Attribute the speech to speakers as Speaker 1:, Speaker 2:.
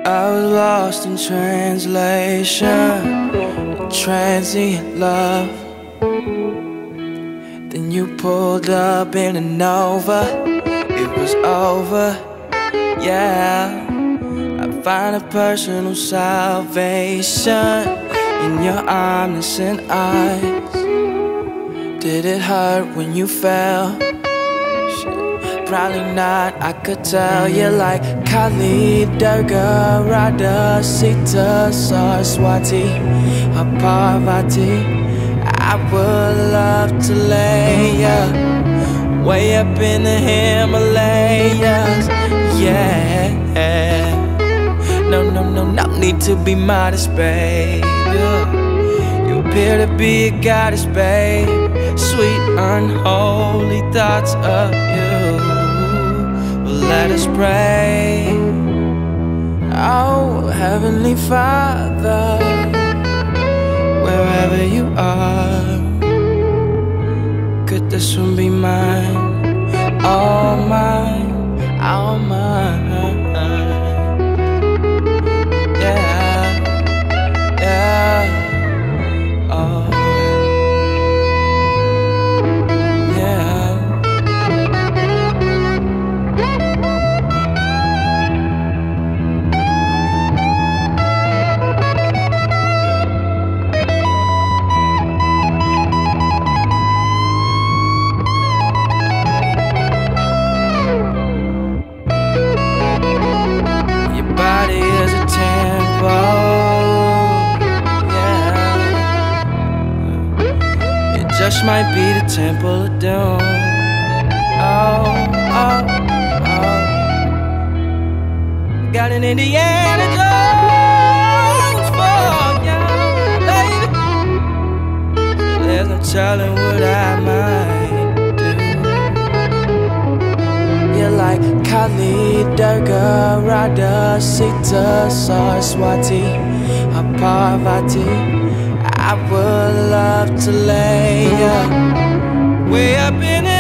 Speaker 1: I was lost in translation, transient love. Then you pulled up in a Nova. It was over, yeah. I find a personal salvation in your omniscient eyes. Did it hurt when you fell? Probably not, I could tell. You're like Kali, Durga, Radha, Sita, Saraswati, Parvati. I would love to lay ya way up in the Himalayas, yeah. No need to be modest, babe. You appear to be a goddess, babe. Sweet, unholy thoughts of you. Let us pray. Oh, Heavenly Father, wherever you are, could this one be mine? All mine, all mine. Yeah, yeah, oh, yeah. Just might be the temple of doom. Oh, oh, oh. Got an Indiana Jones for you, baby. So there's no telling what I might do. You're like Kali, Durga, Radha, Sita, Saraswati, Parvati. I would love to lay ya way up in it.